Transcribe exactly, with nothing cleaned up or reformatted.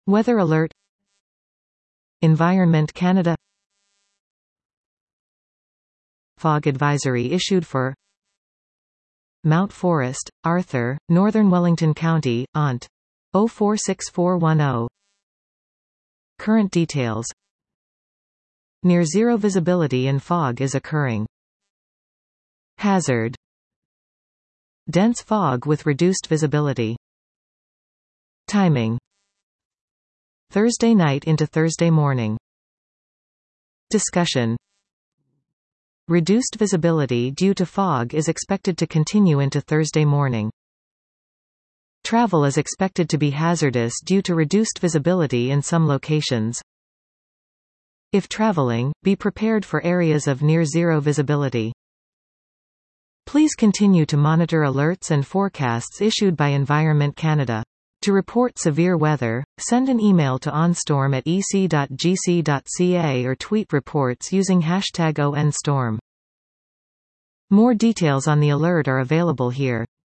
Weather alert. Environment Canada. Fog advisory issued for Mount Forest, Arthur, Northern Wellington County, O N T. zero four six four one zero. Current details. Near zero visibility and fog is occurring. Hazard. Dense fog with reduced visibility. Timing. Thursday night into Thursday morning. Discussion. Reduced visibility due to fog is expected to continue into Thursday morning. Travel is expected to be hazardous due to reduced visibility in some locations. If traveling, be prepared for areas of near zero visibility. Please continue to monitor alerts and forecasts issued by Environment Canada. To report severe weather, send an email to onstorm at e c dot g c dot c a or tweet reports using hashtag O N storm. More details on the alert are available here.